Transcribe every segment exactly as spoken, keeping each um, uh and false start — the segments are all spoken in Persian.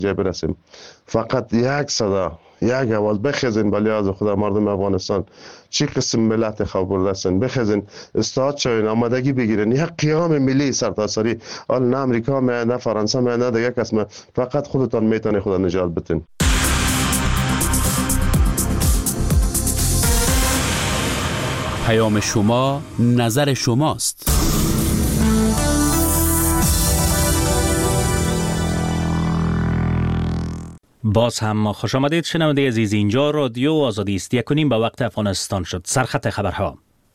جای برسیم. فقط یک صدا، یک آواز بخیزین بلی از خدا مردم افغانستان چی قسم ملت خبر هستن، بخیزین استاد شوین، آمادگی بگیرین. یک قیام ملی سرتاسری، حال نه امریکا نه نه فرانسه نه دیگه کس، فقط خودتان میتونه خدا نجات بدین. پیام شما نظر شماست. باز هم خوش آمدید شنونده عزیز، اینجا رادیو آزادی است. یک و نیم به وقت افغانستان شد. سرخط خبرها.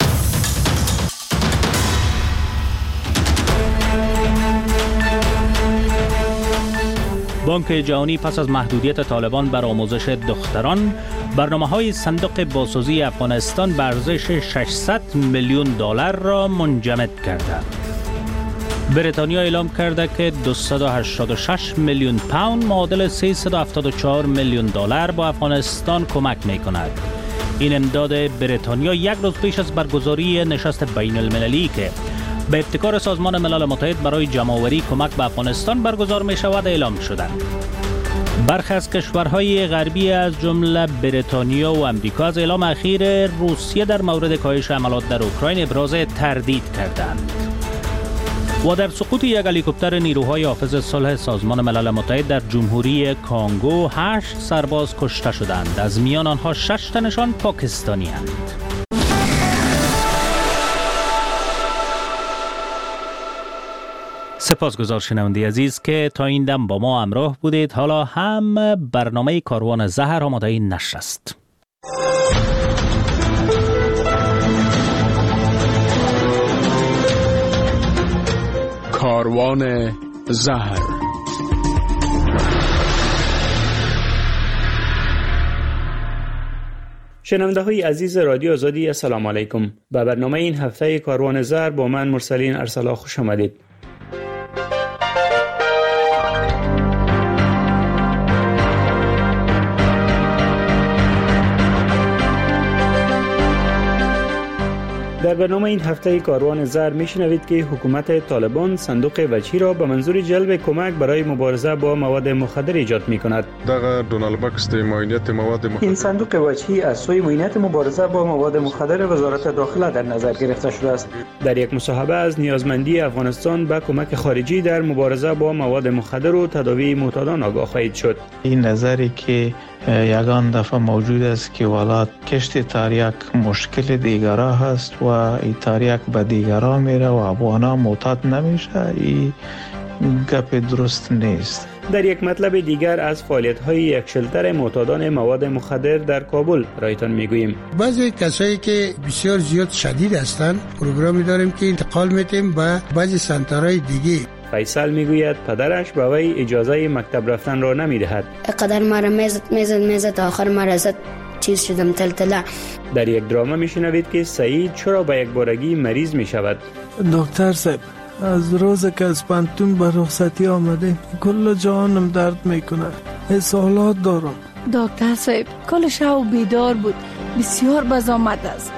بانک جهانی پس از محدودیت طالبان بر آموزش دختران، برنامه‌های صندوق بازسازی افغانستان به ارزش ششصد میلیون دلار را منجمد کرده. بریتانیا اعلام کرده که دویست و هشتاد و شش میلیون پوند معادل سیصد و هفتاد و چهار میلیون دلار با افغانستان کمک می‌کند. این امداد بریتانیا یک روز پیش از برگزاری نشست بین المللی که به ابتکار سازمان ملل متحد برای جمع‌آوری کمک به افغانستان برگزار می‌شود اعلام شده. برخی از کشورهای غربی از جمله بریتانیا و امریکا از اعلام اخیر روسیه در مورد کاهش حملات در اوکراین ابراز تردید کردند. و در سقوط یک هلیکوپتر نیروهای حافظ صلح سازمان ملل متحد در جمهوری کانگو هشت سرباز کشته شدند. از میان آنها شش تنشان پاکستانی اند. سپاسگزار شنونده عزیز که تا این دم با ما همراه بودید. حالا هم برنامه کاروان زهر آماده نشر است. کاروان زهر. شنونده های عزیز رادیو آزادی، السلام علیکم. به برنامه این هفته کاروان زهر با من مرسلین ارسلا خوش آمدید. در برنامه این هفته کاروان زهر میشنوید که حکومت طالبان صندوق وجهی را به منظور جلب کمک برای مبارزه با مواد مخدر ایجاد می کند. دغه دونالد باکس د معاینات مواد مخدر. این صندوق وجهی از سوی معاینات مبارزه با مواد مخدر وزارت داخله در نظر گرفته شده است. در یک مصاحبه از نیازمندی افغانستان به کمک خارجی در مبارزه با مواد مخدر و تداوی معتادان آگاه خواهید شد. این نظری که یگان دفعه موجود است که ولات کشت تاریک مشکل دیگرها هست و این تاریک به دیگرها میره و افغانا معتاد نمیشه، این گپ درست نیست. در یک مطلب دیگر از فعالیت‌های یک شلتر معتادان مواد مخدر در کابل رایتان میگوییم. بعضی کسایی که بسیار زیاد شدید هستند پروگرامی داریم که انتقال میتیم به بعضی سنترهای دیگه. فیصل میگوید پدرش به وی اجازه مکتب رفتن را نمیدهد. قدر مرا میزد میزد میزد آخر مرا زد چیز شدم تلتله. در یک دراما میشنوید که سعید چرا به یک بارگی مریض میشود. دکتر صاحب، از روز که از پانتون به رخصتی آمده کل جانم درد میکنه، اسهالات دارم. دکتر صاحب کل شب بیدار بود، بسیار بزامد است.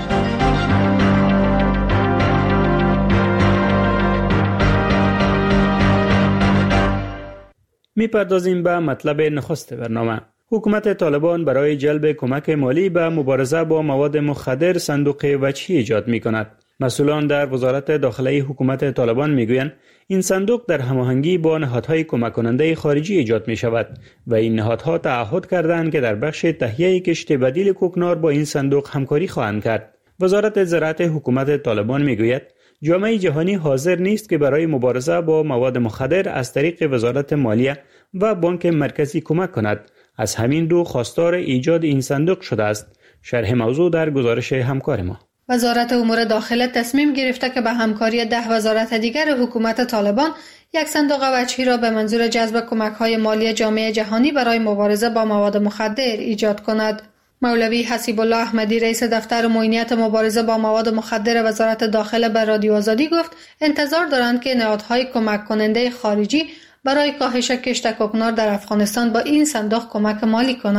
میپردازیم به مطلب نخست برنامه. حکومت طالبان برای جلب کمک مالی به مبارزه با مواد مخدر صندوق وجهی ایجاد می‌کند. مسئولان در وزارت داخله حکومت طالبان میگویند این صندوق در هماهنگی با نهادهای کمک کننده خارجی ایجاد می‌شود و این نهادها تعهد کردند که در بخش تهیه کشت بدیل کوکنار با این صندوق همکاری خواهند کرد. وزارت زراعت حکومت طالبان میگوید جامعه جهانی حاضر نیست که برای مبارزه با مواد مخدر از طریق وزارت مالیه و بانک مرکزی کمک کند. از همین رو خواستار ایجاد این صندوق شده است. شرح موضوع در گزارش همکار ما. وزارت امور داخله تصمیم گرفته که به همکاری ده وزارت دیگر حکومت طالبان یک صندوق وجهی را به منظور جذب کمک‌های مالی جامعه جهانی برای مبارزه با مواد مخدر ایجاد کند. مولوی حسیب الله احمدی رئیس دفتر معاینات مبارزه با مواد مخدر وزارت داخله به رادیو آزادی گفت انتظار دارند که نهادهای کمک کننده خارجی برای کاهش کشت کوکنار در افغانستان با این صندوق کمک مالی کنند.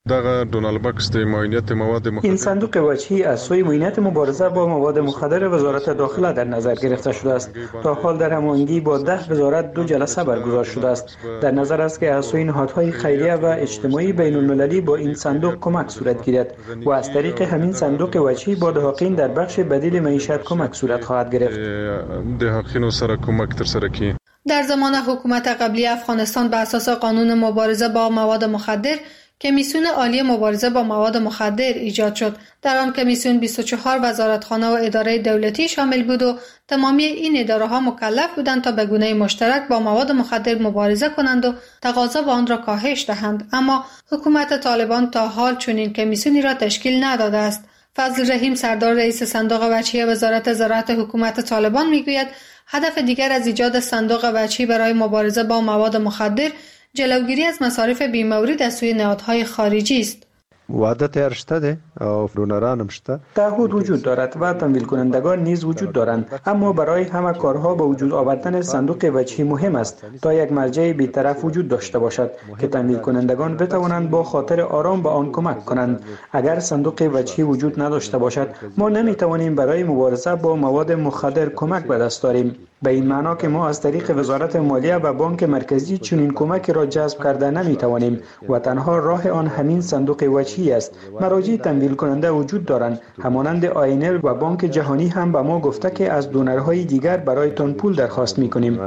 دغه دونالد بکس د معاینات مواد مخدر. این صندوق وجهی از سوی معاینات مبارزه با مواد مخدر وزارت داخله در نظر گرفته شده است. تا حال در هماهنگی با ده وزارت دو جلسه برگزار شده است. در نظر است که از سوی نهادهای خیریه و اجتماعی بین المللی با این صندوق کمک صورت گیرد و از طریق همین صندوق وجهی با دهاقین در بخش بدیل معیشت کمک صورت خواهد گرفت. دهاقین سره کمک تر سره کی. در زمان حکومت قبلی افغانستان بر اساس قانون مبارزه با مواد مخدر کمیسیون عالی مبارزه با مواد مخدر ایجاد شد. در آن کمیسیون بیست و چهار وزارتخانه و اداره دولتی شامل بود و تمامی این اداره ها مکلف بودند تا به گونه مشترک با مواد مخدر مبارزه کنند و تقاضا با آن را کاهش دهند. اما حکومت طالبان تا حال چنین کمیسیونی را تشکیل نداده است. فضل رحیم سردار رئیس صندوق وجهی وزارت زراعت حکومت طالبان میگوید هدف دیگر از ایجاد صندوق وجهی برای مبارزه با مواد مخدر جلوگیری از مصارف بیمورد از سوی نهادهای خارجی است. وعده تیار شده او دونران هم شده. تعهد وجود دارد و تمویل کنندگان نیز وجود دارند، اما برای همه کارها به وجود آوردن صندوق وجهی مهم است تا یک مرجع بی‌طرف وجود داشته باشد که تمویل کنندگان بتوانند با خاطر آرام به آن کمک کنند. اگر صندوق وجهی وجود نداشته باشد ما نمیتوانیم برای مبارزه با مواد مخدر کمک به دست آوریم. به این معنا که ما از طریق وزارت مالیه و بانک مرکزی چنین کمک را جذب کرده نمیتوانیم و تنها راه آن همین صندوق وجهی است. مراجع تمویل کننده وجود دارند، همانند آی این ال و بانک جهانی هم به ما گفته که از دونرهای دیگر برایتان پول درخواست میکنیم.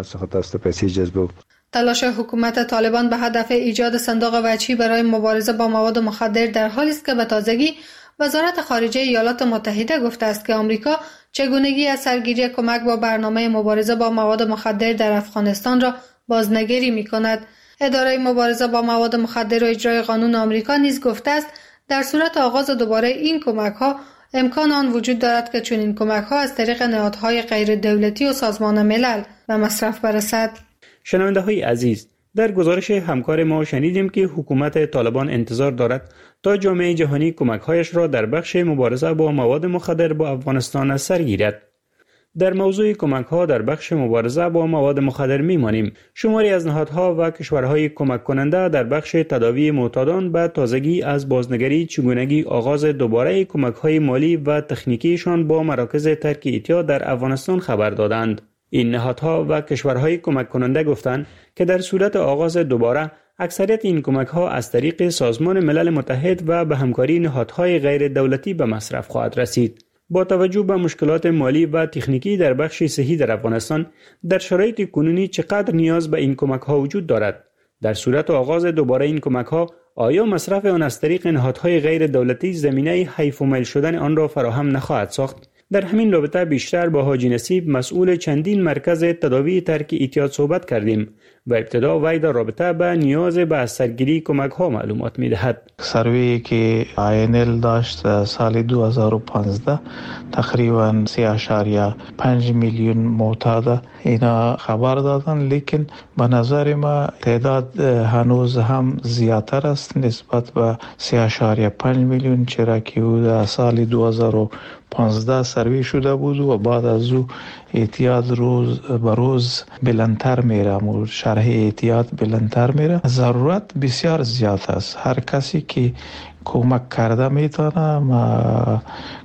تلاش حکومت طالبان به هدف ایجاد صندوق وجهی برای مبارزه با مواد مخدر در حالی است که به تازگی وزارت خارجه ایالات متحده گفته است که آمریکا چگونگی از سرگیری کمک با برنامه مبارزه با مواد مخدر در افغانستان را بازنگری می‌کند. اداره مبارزه با مواد مخدر و اجرای قانون آمریکا نیز گفته است در صورت آغاز دوباره این کمک‌ها امکان آن وجود دارد که چنین کمک‌ها از طریق نهادهای غیر دولتی و سازمان ملل به مصرف برسد. شنونده‌های عزیز، در گزارش همکار ما شنیدیم که حکومت طالبان انتظار دارد تا جامعه جهانی کمک‌هایش را در بخش مبارزه با مواد مخدر با افغانستان از سر گیرد. در موضوع کمک‌ها در بخش مبارزه با مواد مخدر می‌مانیم. شماری از نهادها و کشورهای کمک کننده در بخش تداوی معتادان به تازگی از بازنگری چگونگی آغاز دوباره کمک‌های مالی و تکنیکیشان با مراکز ترک اعتیاد در افغانستان خبر دادند. این نهادها و کشورهای کمک کننده گفتند که در صورت آغاز دوباره اکثریت این کمک‌ها از طریق سازمان ملل متحد و به همکاری نهادهای غیر دولتی به مصرف خواهد رسید. با توجه به مشکلات مالی و تکنیکی در بخش صحی در افغانستان، در شرایط کنونی چقدر نیاز به این کمک‌ها وجود دارد؟ در صورت آغاز دوباره این کمک‌ها آیا مصرف آن از طریق نهادهای غیر دولتی زمینه حیف و میل شدن آن را فراهم نخواهد ساخت؟ در همین رابطه بیشتر با حاجی نصیب مسئول چندین مرکز تداوی ترک اعتیاد صحبت کردیم و ابتدا وی در رابطه به نیاز به از سرگیری کمک ها معلومات می دهد. سروی که آی این ال داشت سال دو هزار و پانزده تقریبا سه اشاریه پنج میلیون معتاد اینا خبر دادن، لیکن به نظر ما تعداد هنوز هم زیادتر است نسبت به سه اشاریه پنج میلیون، چرا که او در سال دو هزار و پانزده سروی شده بود و بعد از او اعتیاد روز به روز بلندتر میره و شرح اعتیاد بلندتر میره. ضرورت بسیار زیاد است. هر کسی که کمک کرده میتونه ما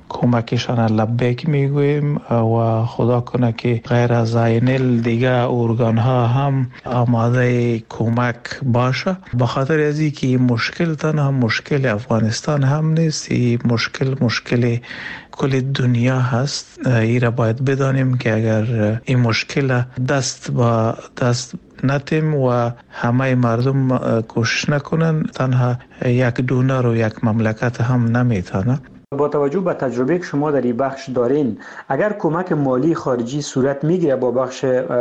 کمکشان لبیک میگویم و خدا کنه که غیر از آی این ال دیگه ارگان ها هم آماده کمک باشه. به خاطر از اینکه مشکل تنها مشکل افغانستان هم نیست، این مشکل مشکل کل دنیا هست. این را باید بدانیم که اگر این مشکل دست با دست نتیم و همه مردم کوشش نکنن، تنها یک دونر و یک مملکت هم نمیتونه. با توجه به تجربه که شما در این بخش دارین، اگر کمک مالی خارجی صورت میگیره با بخش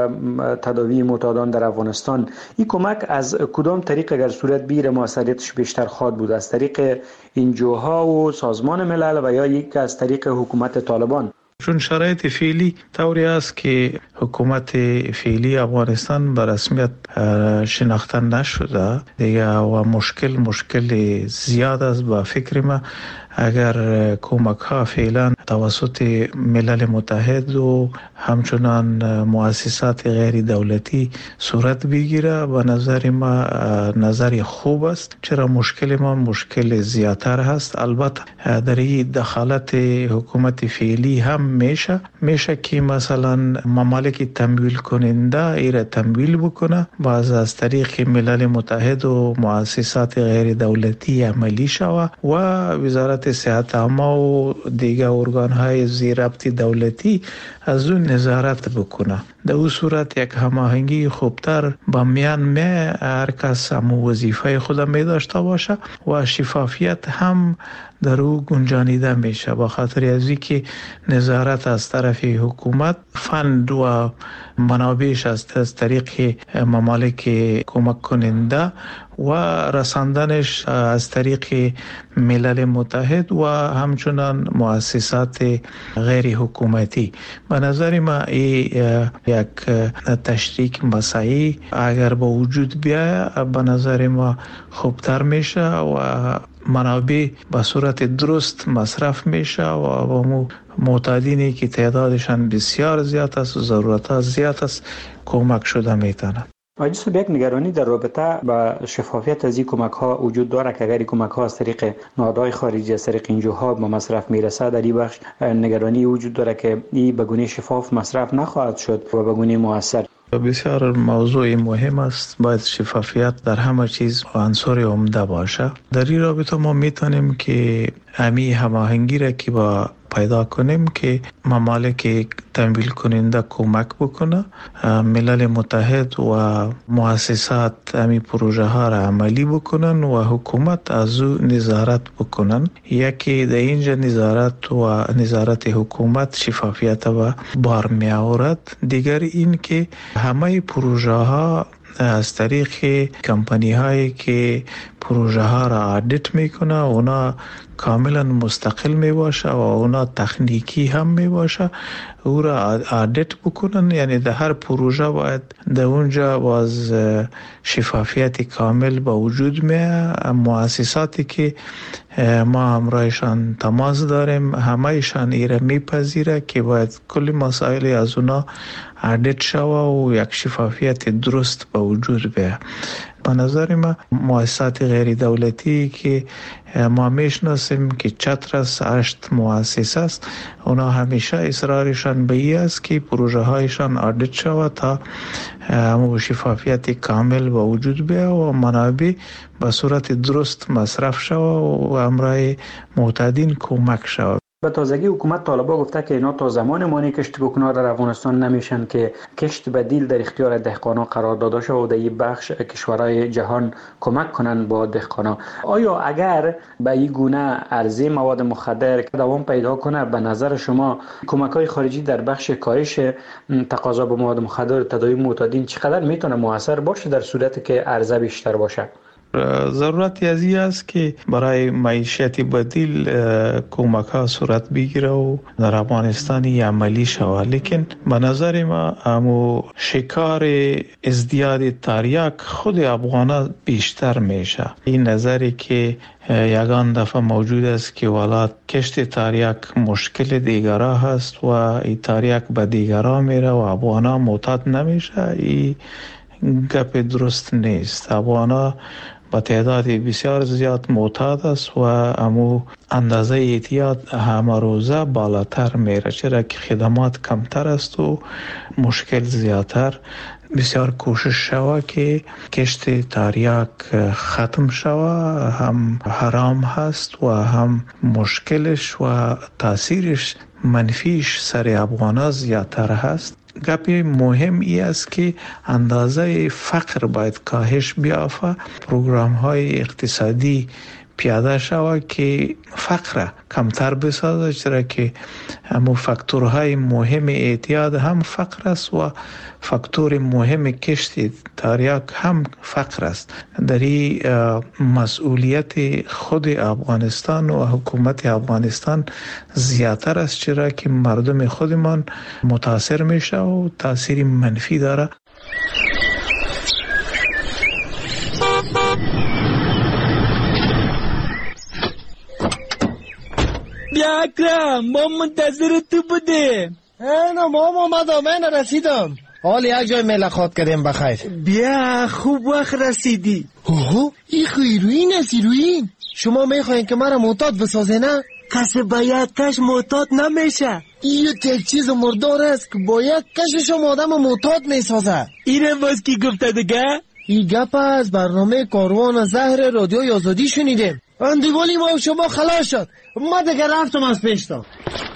تداوی معتادان در افغانستان، این کمک از کدام طریق اگر صورت بگیره موثریتش بیشتر خواهد بود؟ از طریق انجوها و سازمان ملل و یا یک از طریق حکومت طالبان؟ چون شرایط فعلی طوری است که حکومت فعلی افغانستان به رسمیت شناخته نشده دیگه و مشکل مشکل زیاد است. با فکر ما اگر کمک ها فعلا توسط ملل متحد و همچنان مؤسسات غیر دولتی صورت بگیره. به نظر ما نظر خوب است، چرا مشکل ما مشکل زیادتر هست. البته در این دخالت حکومت فعلی هم میشه میشه که مثلا ممالک تمویل کننده ایره تمویل بکنه، باز از طریق ملل متحد و مؤسسات غیر دولتی عملی شوه و وزارت صحت عامه و دیگر ارگان های زیربط دولتی از اون نظارت بکنه. در اون صورت یک هماهنگی خوبتر با میان می هر کس هم وظیفه خود می داشته باشه و شفافیت هم در او گنجانیده میشه. با خاطر از اینکه نظارت از طرف حکومت، فند و منابعش از طریق ممالک کمک کننده و رساندنش از طریق ملل متحد و همچنان مؤسسات غیر حکومتی. به نظر ما این یک تشریک مساعی اگر با وجود بیاید به نظر ما خوبتر میشه و منابع به صورت درست مصرف میشه و با معتادینی که تعدادشان بسیار زیاد است و ضرورت زیاد است کمک شده میتونه. آقای صاحب، یک نگرانی در رابطه با شفافیت از این کمک ها وجود داره که اگر کمک ها از طریق نهادهای خارجی از طریق این جاها به مصرف میرسه، در این بخش نگرانی وجود داره که این به گونه شفاف مصرف نخواهد شد و به گونه مؤثر. بسیار موضوع مهم است. باید شفافیت در همه چیز عنصر عمده باشه. در این رابطه ما میتونیم که همی هماهنگی را که با پیدا کنیم که ممالک تمویل کننده کمک بکنه، ملل متحد و مؤسسات همی پروژه ها را عملی بکنن و حکومت از او نظارت بکنن. یکی در اینجا نظارت و نظارت حکومت شفافیت و بار می آورد. دیگر این که همه پروژه ها از طریق کمپانی هایی که پروژه ها را آدیت میکنه اونا کاملا مستقل می باشه و اونا تکنیکی هم می باشه، او را آدیت بکنن. یعنی در هر پروژه باید در اونجا باز شفافیت کامل با وجود میاد. مؤسساتی که ما همراهشان تماس داریم همهشان ایره میپذیره که باید کلی مسائل از اونا آدیت شوه و یک شفافیت درست با وجود بیاد. به نظر ما مؤسسات غیر دولتی که ما میشناسیم که چتر است، هشت مؤسسه است، اونا همیشه اصرارشان به این است که پروژه هایشان آدیت شود تا همون شفافیت کامل با وجود بیاد و منابع به صورت درست مصرف شود و امرای معتادین کمک شود. به تازگی حکومت طالبان گفته که اینا تا زمان مانی کشت کوکنار در افغانستان نمیشن که کشت بدیل در اختیار دهقانا قرار داده شد و در این بخش کشورهای جهان کمک کنند با دهقانا. آیا اگر به این گونه عرضه مواد مخدر دوام پیدا کنه، به نظر شما کمک های خارجی در بخش کاهش تقاضا به مواد مخدر تداوی معتادین چقدر میتونه موثر باشه در صورتی که عرضه بیشتر باشه؟ ضرورتی از این است که برای معیشت بدیل کمک ها صورت بگیره و در افغانستان عملی شود. لیکن به نظر ما همو شکار ازدیاد تریاک خود افغانا بیشتر میشه. این نظری که یگان دفعه موجود است که ولات کشت تریاک مشکل دیگرها هست و این تریاک به دیگرها میره و افغانا معتاد نمیشه، این گپ درست نیست. افغانا با تعداد بسیار زیاد معتاد است و امو اندازه اعتیاد همه روزه بالاتر میره، چرا که خدمات کمتر است و مشکل زیادتر. بسیار کوشش شوه که کشت تریاک ختم شوه، هم حرام هست و هم مشکلش و تاثیرش منفیش سر افغانا زیادتر هست. گپ مهم ای است که اندازه فقر باید کاهش بیافته، پروگرام های اقتصادی پیاده شود که فقر کمتر بسازه، چرا که همو فاکتورهای مهم اعتیاد هم فقر است و فاکتور مهم کشت تریاک هم فقر است. در این مسئولیت خود افغانستان و حکومت افغانستان زیادتر است، چرا که مردم خودمان متاثر میشه و تاثیر منفی داره. بیا اکرم، ما منتظر تو بودیم. اینا ما اومدم، من رسیدم. حال یک جای ملاقات کردیم بخیر. بیا خوب وقت رسیدی. اوه این خیروین است ایروین. شما میخواین که مرا معتاد بسازه نه؟ کسی با یک کش معتاد نمیشه. این یک چیز مردار است که با یک کشش هم آدم معتاد میسازه. اینه باز کی گفته دیگه؟ این گپ از برنامه کاروان زهر رادیوی آزادی شنیدیم. اندیوالی ما شما خلاص شد. ما دیگه رفتم از پیشتا.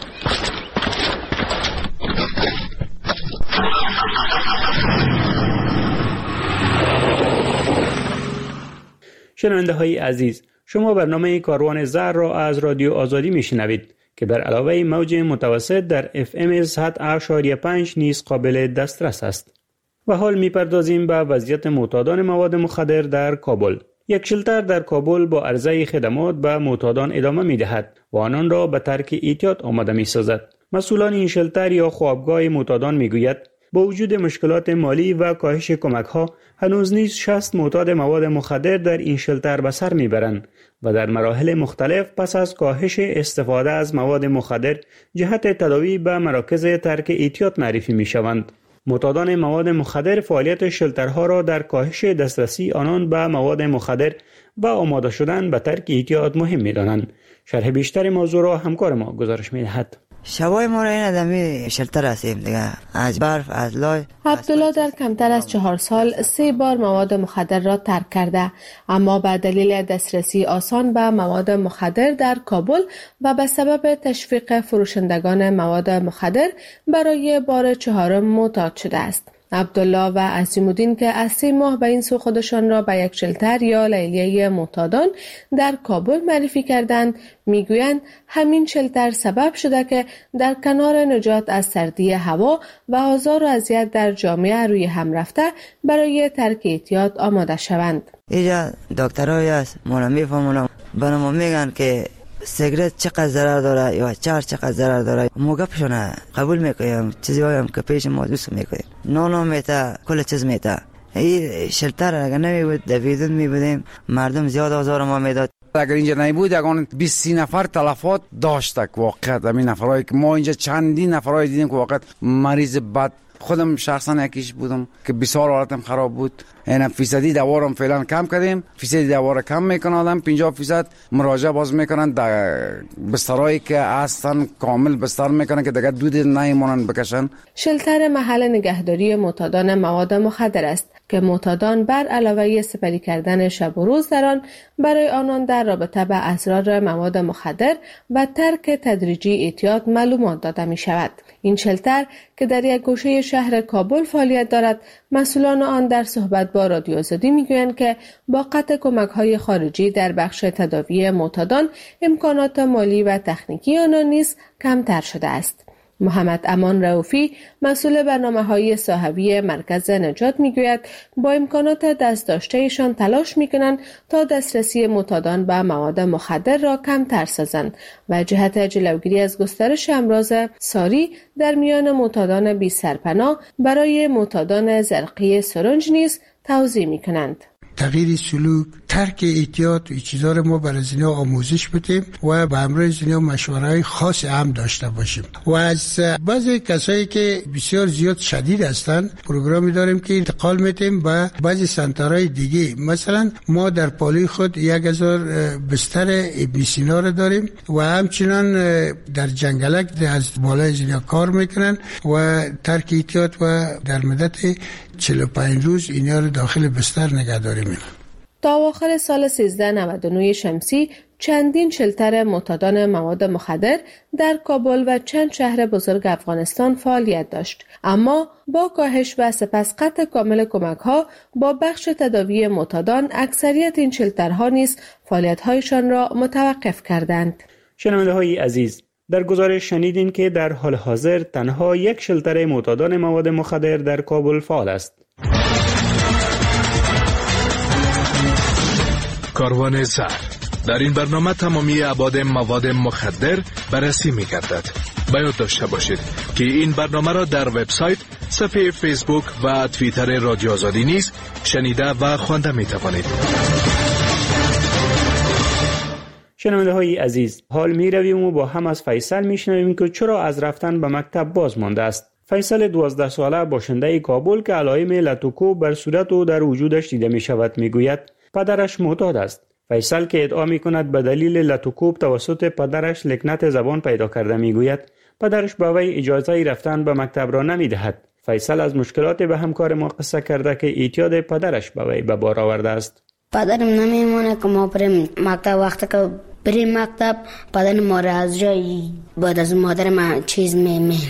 شنونده های عزیز، شما برنامه کاروان زهر را از رادیو آزادی میشنوید که بر علاوه موج متوسط در اف ام صد و پنج نیز قابل دسترس است. و حال میپردازیم به وضعیت معتادان مواد مخدر در کابل. یک شلتر در کابل با عرضه خدمات به معتادان ادامه میدهد و آنان را به ترک اعتیاد آماده میسازد. مسئولان این شلتر یا خوابگاه معتادان میگوید با وجود مشکلات مالی و کاهش کمک‌ها هنوز نیز شصت معتاد مواد مخدر در این شلتر به سر میبرند و در مراحل مختلف پس از کاهش استفاده از مواد مخدر جهت تداوی به مراکز ترک اعتیاد معرفی میشوند. معتادان مواد مخدر فعالیت شلترها را در کاهش دسترسی آنان به مواد مخدر و آماده شدن به ترک اعتیاد مهم می‌دانند. شرح بیشتر موضوع را همکار ما گزارش می‌دهد. شبای ما را این آدمی شلتر هستیم دیگه، از برف از لای. عبدالله در کمتر از چهار سال سه بار مواد مخدر را ترک کرده، اما به دلیل دسترسی آسان به مواد مخدر در کابل و به سبب تشویق فروشندگان مواد مخدر برای بار چهارم معتاد شده است. عبدالله و عظیم‌الدین که از سه ماه به این سو خودشان را به یک شلتر یا لیلیه معتادان در کابل معرفی کردند، میگویند همین شلتر سبب شده که در کنار نجات از سردی هوا و آزار و اذیت در جامعه روی هم رفته برای ترک اعتیاد آماده شوند. اینجا دکترایی هست ما را میفهمونم، برام میگن که سیگرت چقدر ضرر داره یا چهار چقدر ضرر داره، ما گپشونه قبول میکنیم، چیزی هایم که پیش ما دوست میکنیم، نانو میتا کل چیز میتا. این شلتر اگر نمیبود دویدون میبودیم، مردم زیاد آزار ما میداد. اگر اینجا نبود یکان بیست نفر تلفات داشتک واقعا. همین نفرایی که ما اینجا چندین نفرای دیدیم که واقعا مریض بد، خودم شخصا یکیش بودم که بسیار حالتم خراب بود. این فیصدی دوارم فعلا کم کردیم، فیصدی دوار کم میکنن آدم، پنجاه فیصد مراجعه باز میکنن در بسترایی که اصلا کامل بستر میکنن که دیگه دود نمیمونن بکشن. شلتر محل نگهداری معتادان مواد مخدر است که معتادان بر علاوه سپری کردن شب و روز در آن برای آنان در رابطه با اسرار مواد مخدر و ترک تدریجی اعتیاد معلومات داده می شود. این شلتر که در یک گوشه شهر کابل فعالیت دارد، مسئولان آن در صحبت با رادیو آزادی میگویند که با قطع کمک‌های خارجی در بخش تداوی معتادان امکانات مالی و تکنیکی آنان نیز کمتر شده است. محمد امان رؤوفی مسئول برنامه‌های صاحبی مرکز نجات میگوید با امکانات دست داشته‌شان تلاش میکنند تا دسترسی معتادان به مواد مخدر را کمتر سازند و جهت جلوگیری از گسترش امراض ساری در میان معتادان بی سرپناه برای معتادان زرقی سرنج نیز توزیع میکنند. تغییر سلوک، ترک اعتیاد، این چیزا رو ما برای اینا آموزش بدیم و به همراه اینا مشوره‌های خاص هم داشته باشیم. و از بعضی کسایی که بسیار زیاد شدید هستن پروگرامی داریم که انتقال میدیم به بعضی سنترهای دیگه. مثلا ما در پالی خود یک هزار بستر ابن سینا رو داریم و همچنان در جنگلک از بالای اینا کار میکنن و ترک اعتیاد و در مدت چهل و پنج روز اینا رو داخل بستر نگهداری میکنن. تا آخر سال سیزده نود و نه شمسی چندین شلتر معتادان مواد مخدر در کابل و چند شهر بزرگ افغانستان فعالیت داشت، اما با کاهش و سپس قطع کامل کمک‌ها با بخش تداوی معتادان اکثریت این شلترها نیز فعالیت‌هایشان را متوقف کردند. شنونده‌های عزیز، در گزارش شنیدین که در حال حاضر تنها یک شلتر معتادان مواد مخدر در کابل فعال است. کاروان زهر در این برنامه تمامی ابعاد مواد مخدر بررسی می‌گردد. باید داشته باشید که این برنامه را در وبسایت، صفحه فیسبوک و توییتر رادیو آزادی نیز شنیده و خوانده می‌توانید. شنونده های عزیز، حال می رویم و با هم از فیصل می شنویم که چرا از رفتن به مکتب باز مانده است. فیصل دوازده ساله باشنده کابل که علائم لاتوکو بر صورت و در وجودش دیده می شود می گوید پدرش معتاد است. فیصل که ادعا می کند به دلیل لاتوکو توسط پدرش لکنت زبان پیدا کرده می گوید پدرش به وی اجازه رفتن به مکتب را نمی دهد. فیصل از مشکلات به همکار ما قصه کرده که اعتیاد پدرش به وی به بار آورده است. پدرم نمیمونه که ما بریم مکتب، وقتی که بریم مکتب پدر ما را از جای بعد از مادر ما چیز می می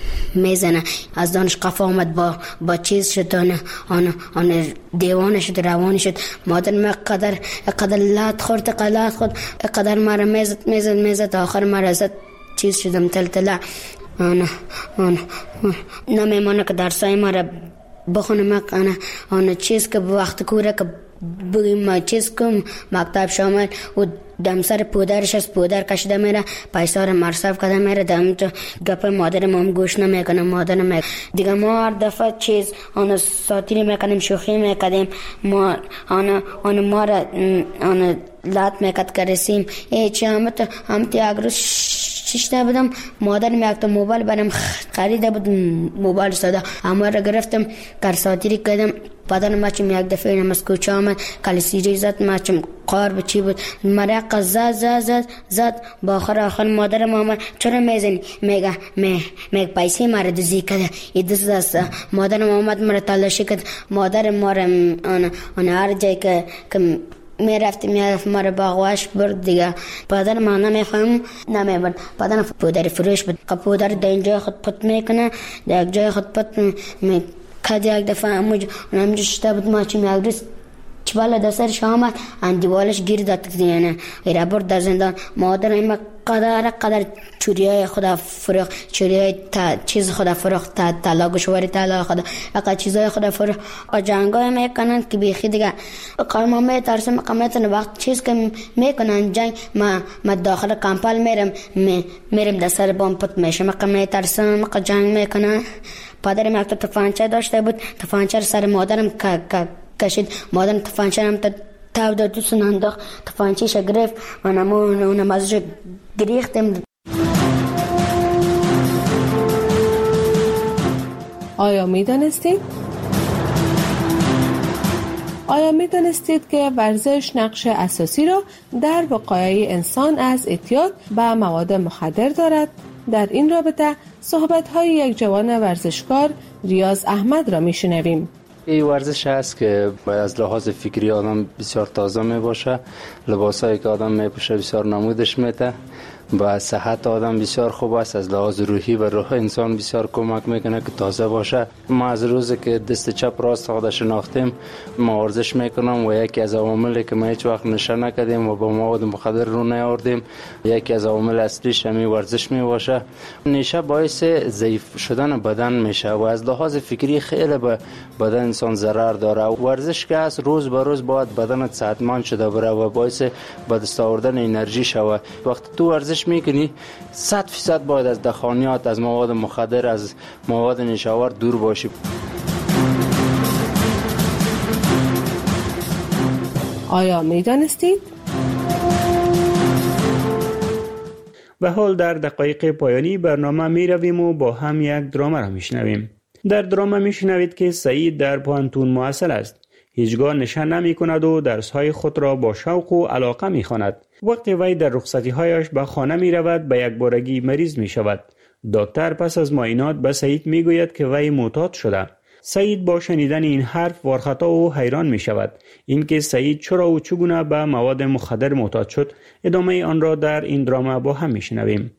میزنه، از دانش قفا آمد با با چیز شد، آن آن آن دیوانه شد، روانه شد. مادر ما قدر قدر لات خورد قلات خود قدر ما را میزد میزد میزد آخر ما را زد چیز شدم تلتلا. آن آن نمیمونه که درسای ما را بخونم، آن آن چیز که وقت کوره که بگیم ما چیز کم مکتب شامل و دم سر پودرش از پودر کشیده میره، پیسا رو مصرف کرده میره، دم تو گپ مادر ما هم گوش نمیکنه. مادر نمیکنه دیگه. ما هر دفعه چیز آن ساتیری میکنیم، شوخی میکنیم، ما آن آن ما را آن لات میکرد که رسیم ای چه همت همت اگر ششته بودم مادرم یک تا موبایل برام خریده بود، موبایل ساده اما را گرفتم کار ساتیری کردم. پدرم ماچم یک دفعه نماز کوچه آمد کلیسیری زد، ماچم قار بچی بود مرق زد زد زد زد با آخر آخر مادرم آمد چرا میزنی؟ میگه می میگه پیسه مرا دزدی کرده ای دست دست. مادرم آمد مرا تلاشی کرد. مادر مرا آن آن هر جایی که که می رفتیم یاد ما را باغواش برد دیگه. پدر ما نمیفهم نمیبرد. پدر پودر فروش بود که پودر در اینجا خود پت میکنه، در یک جای خود پت می کد یک دفعه همونجا همونجا شده بود. ما چیم یک روز چبالا دسترش آمد اندیوالش گیر داد دیگه ایره برد در زندان. مادر این قدر قدر چوریای خدا فروخت، چوریای تا چیز خدا فروخت، تا طلا گوشواری طلا خدا اقا چیزای خدا فروخت. جنگای میکنن که بیخی دیگه کار ما میترسم قمیتن وقت چیز که میکنن جنگ ما ما داخل کمپل میرم می میرم در سر بام پت میشم اقا میترسم اقا جنگ میکنن. پدرم یک تفانچه داشته بود، تفانچه سر مادرم که کشید. مادرم تفانچه هم تاو داد دوستون انداخت، تفانچهش گرفت و نمون اونم ازش گریختم. آیا می دانستید؟ آیا می دانستید که ورزش نقش اساسی را در وقایع انسان از اعتیاد به مواد مخدر دارد؟ در این رابطه صحبت‌های یک جوان ورزشکار ریاض احمد را می‌شنویم. این ورزش هست که از لحاظ فکری آدم بسیار تازه می باشه، لباسایی که آدم می پوشه بسیار نمودش میده، با صحت آدم بسیار خوب است، از لحاظ روحی و روح انسان بسیار کمک میکنه که تازه باشه. ما از روزی که دست چپ راست خود شناختیم ما ورزش میکنم و یکی از عواملی که ما هیچ وقت نشه نکردیم و با مواد مخدر رو نیاوردیم یکی از عوامل اصلیش همین ورزش می باشه. نشه باعث ضعیف شدن بدن میشه و از لحاظ فکری خیلی به بدن انسان ضرر داره. ورزش که از روز به روز باید بدنت صحتمند شده بره و باعث به دست آوردن انرژی شود. وقتی تو ورزش میکنی صد فیصد باید از دخانیات، از مواد مخدر، از مواد نشاور دور باشی. آیا میدانستید؟ به حال در دقایق پایانی برنامه می رویم و با هم یک دراما را می شنویم. در دراما می شنوید که سعید در پانتون محصل است. هیچگاه نشه نمی کند و درسهای خود را با شوق و علاقه می خواند. وقتی وی در رخصتی هایش به خانه می رود به یک بارگی مریض می شود. دکتر پس از معاینات به سعید می گوید که وی معتاد شده. سعید با شنیدن این حرف وارخطا و حیران می شود. اینکه سعید چرا و چگونه به مواد مخدر معتاد شد، ادامه آن را در این دراما با هم می شنویم.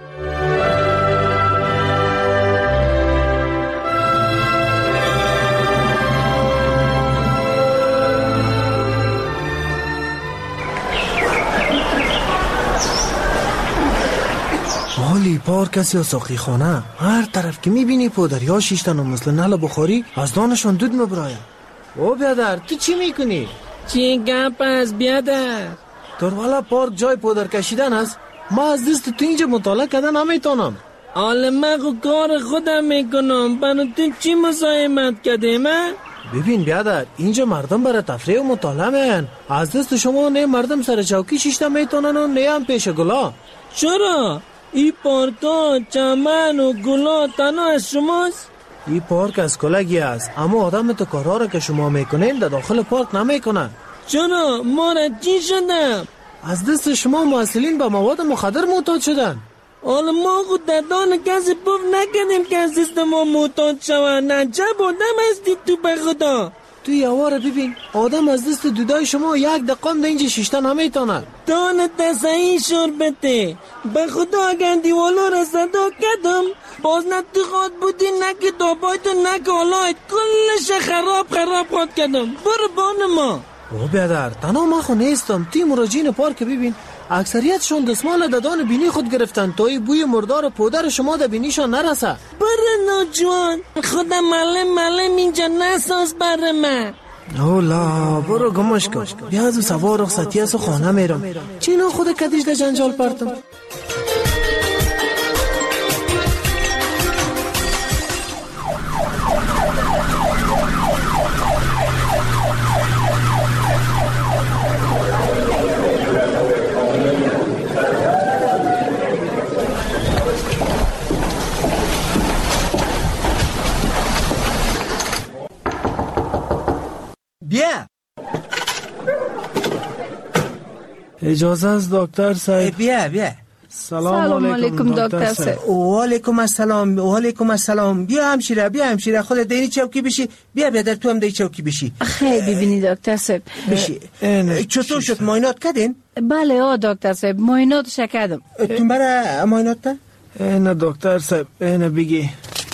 مالی پارک است یا ساقی خانه، هر طرف که میبینی پودری ها شیشتن و مثل نل بخاری از دانشان دود مبراید. او بیادر تو چی میکنی؟ چی گپ است بیادر؟ در والا پارک جای پودر کشیدن است، ما از دست تو اینجا مطالعه کردن نمیتونم. حالا من کار خودم میکنم، بنا تو چی مزاحمت کردی من؟ ببین بیادر، اینجا مردم برای تفریح و مطالعه میان. از دست شما نه مردم سر چوکی شیشته میتونن و نه هم پیش گلا. چرا؟ این پارکا، چمن و گلا تنها از شماست؟ این پارک از کلگی است، اما آدم تو کارها را که شما میکنین در داخل پارک نمیکنن. چرا؟ ما را چی شدم؟ از دست شما مسئولین به مواد مخدر معتاد شدن. حالا ما خود در دان کسی پف نکردیم که از دست ما معتاد شوند. نجب آدم هستی تو به خدا. تو یواره ببین، آدم از دست دودای شما یک دقیقه در اینجا شیشته نمیتونه. دان تسعی شربته به خدا اگر دیوالو را صدا کردم باز نه تو خواد بودی نه که دابایت و نه که حالایت کلش خراب خراب خواد کردم. برو بان ما. او بیادر، تنها ما خو نیستم. تی مراجعین پارک ببین، اکثریتشون دستمال ددان بینی خود گرفتن تا ای بوی مردار پودر شما در بینیشان نرسه. بره ناجوان، خدا ملم ملم اینجا نساز بره من. اولا برو گمش کن. بیا از سوار رخصتی از خانه میرم. چینا خود کدیش در جنجال پرتم. بیا اجازه از دکتر صاحب. بیا بیا. سلام علیکم دکتر صاحب. و علیکم السلام و علیکم السلام. بیا همشیره بیا همشیره، خودت دینی چوکی بشی. بیا بیا در تو هم دی چوکی بشی. خیلی ببینی دکتر صاحب. بشی. چطور شد، معاینات کردین؟ بله آ دکتر صاحب، معایناتش کردم. تو برای معاینات تا؟ نه دکتر صاحب، نه بگی.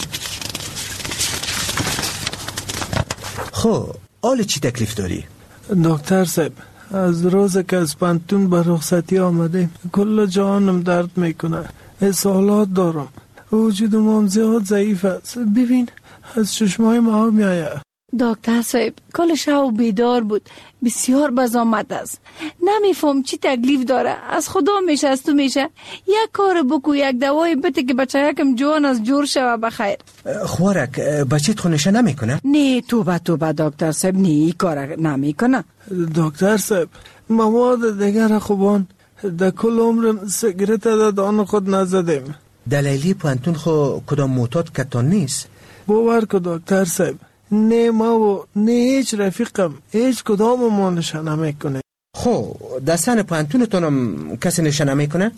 خب حال چی تکلیف داری؟ دکتر صاحب، از روز که از پانتون به رخصتی آمده کل جانم درد میکنه. اسهالات دارم، وجودم هم زیاد ضعیف است. ببین از چشمای ما میآید. دکتر صاحب کل شب بیدار بود، بسیار بزامت است. نمیفهم چی تکلیف داره. از خدا میشه از تو میشه یک کار بکو، یک دوای بده که بچه یکم جوان از جور شوه بخیر. خوارک بچه خونشه نمیکنه؟ نه توبه توبه دکتر صاحب، نه ای کار نمیکنه. دکتر صاحب مواد دیگر خوبان در کل عمرم سیگرت در دان خود نزدیم. دلیلی پانتون خو کدام معتاد کتان نیست؟ باور که دکتر صاحب، نه ما و نه هیچ رفیقم هیچ کدام ما نشانه میکنه. خب دستان پانتونتونم کسی نشانه میکنه؟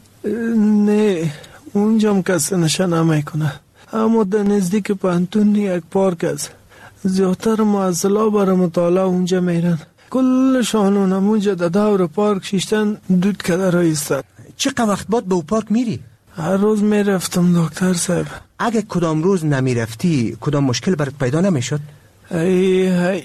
نه اونجام کسی نشانه میکنه، اما در نزدیک پانتون یک پارک است. زیادتر معزلا برای مطالعه اونجا میرن. کل شانونم اونجا در دور پارک شیشتن دود کده رایستن. چقدر وقت بعد به او پارک میری؟ هر روز میرفتم دکتر صاحب. اگه کدام روز نمیرفتی کدام مشکل برات پیدا نمیشد؟ ای ای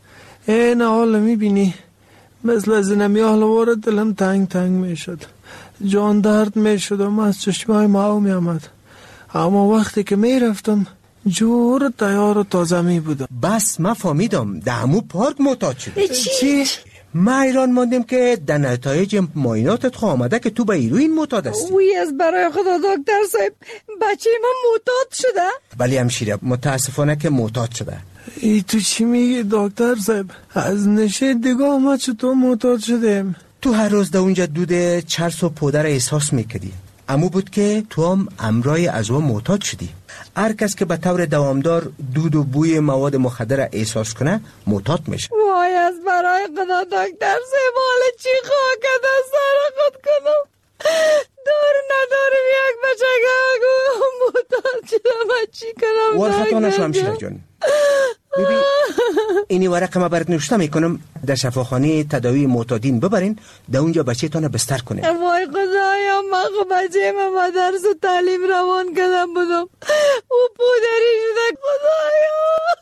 این حال میبینی مثل از نمی حال وارد دلم تنگ تنگ میشد، جان درد میشد و از چشمای ما میامد. اما وقتی که میرفتم جور تیار و تازه می بودم. بس ما فهمیدم در همون پارک معتاد شدی. چی؟ ما ایران ماندیم که در نتایج معایناتت خو آمده که تو به هیروئین معتاد هستی. وی از برای خدا دکتر صاحب، بچه من معتاد شده؟ ولی همشیره متاسفانه که معتاد شده. ای تو چی میگی دکتر صاحب؟ از نشه دیگه ما چطور معتاد شدیم؟ تو هر روز در اونجا دود چرس و پودر احساس میکردی، امو بود که تو هم امرای از اون معتاد شدی. هر کس که به طور دوامدار دود و بوی مواد مخدر احساس کنه معتاد میشه. وای از برای خدا دکتر صاحب، حالا چی خواه کده سر خود کنم؟ دار ندارم یک بچه گو معتاد شدم، چی کنم؟ ورختانه شو همشیره جان. ببین اینی ورق ما برات نوشته میکنم، در شفاخانه تداوی معتادین ببرین، در اونجا بچه تانه بستر کنه. وای خدایا، من خب بچه من مدرس و تعلیم روان کردم بودم، او پودری شده. خدایا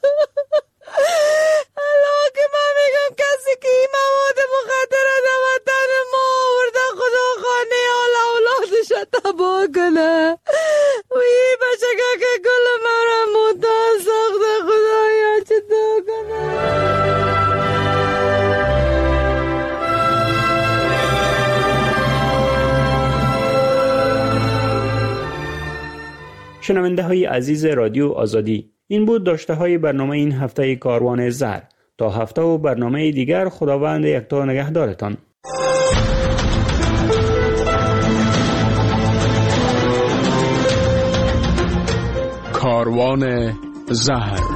الان که من میگم کسی که این مواد مخدر در وطن ما آورده خدا خانه حال اولادش تباه کنه. و این بچه که کل من را معتاد ساخته. خدایا چطور کنه؟ شنونده های عزیز رادیو آزادی، این بود داشته های برنامه این هفته کاروان زهر. تا هفته و برنامه دیگر، خداوند یکتا نگهدارتان. کاروان زهر.